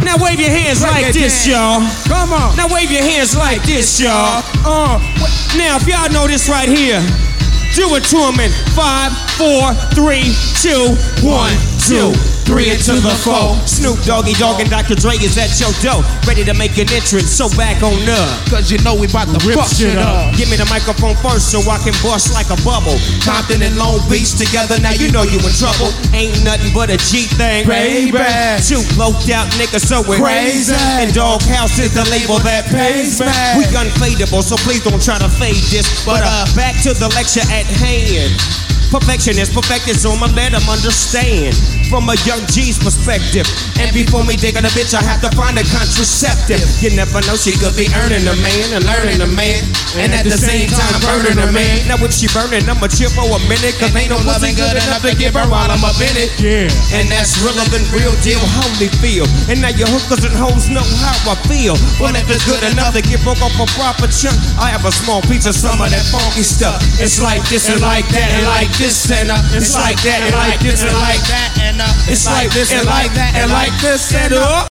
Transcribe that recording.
Now wave your hands like this, y'all. Come on. Now wave your hands like this, y'all. Now if y'all know this right here, do it to him in 5, 4, 3, 2, 1, 2, 3 into the 4. Snoop Doggy Dogg and Dr. Dre is at your door, ready to make an entrance, so back on up. Cause you know we bout to rip shit up. Give me the microphone first so I can bust like a bubble. Compton and Long Beach together, now you know you in trouble. Ain't nothing but a G thing, baby. Two blowed out niggas so we're crazy. And Doghouse is the label that pays me. We unfadable, so please don't try to fade this. But back to the lecture at hand. Perfection is perfected, so I'ma let them understand from a young G's perspective. And before me digging a bitch, I have to find a contraceptive. You never know, she could be earning a man and learning a man, and at the same time burning a man. Now if she burning, I'ma chill for a minute, cause ain't no loving good enough to give her while I'm up in it. Yeah. And that's relevant, real deal, Holyfield. And now your hookers and hoes know how I feel. Well, if it's good enough to get broke off a proper chunk, I have a small piece of some of that funky stuff. It's like this and like that and like this and it's like that and like this and like that and it's like this and like that and like this and